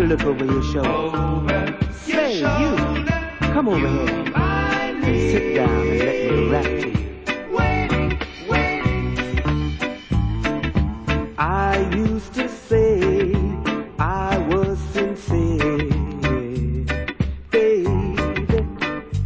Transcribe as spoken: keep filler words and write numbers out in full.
to look over your shoulder. Say, you, come over here. Sit down and let